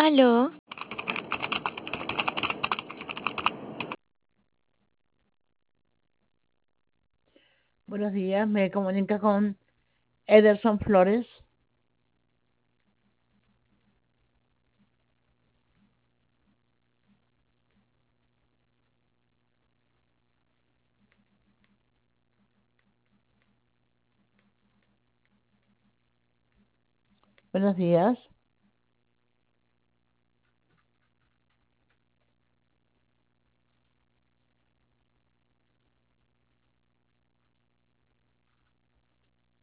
Aló, Buenos días, me comunica con Ederson Flores. Buenos días.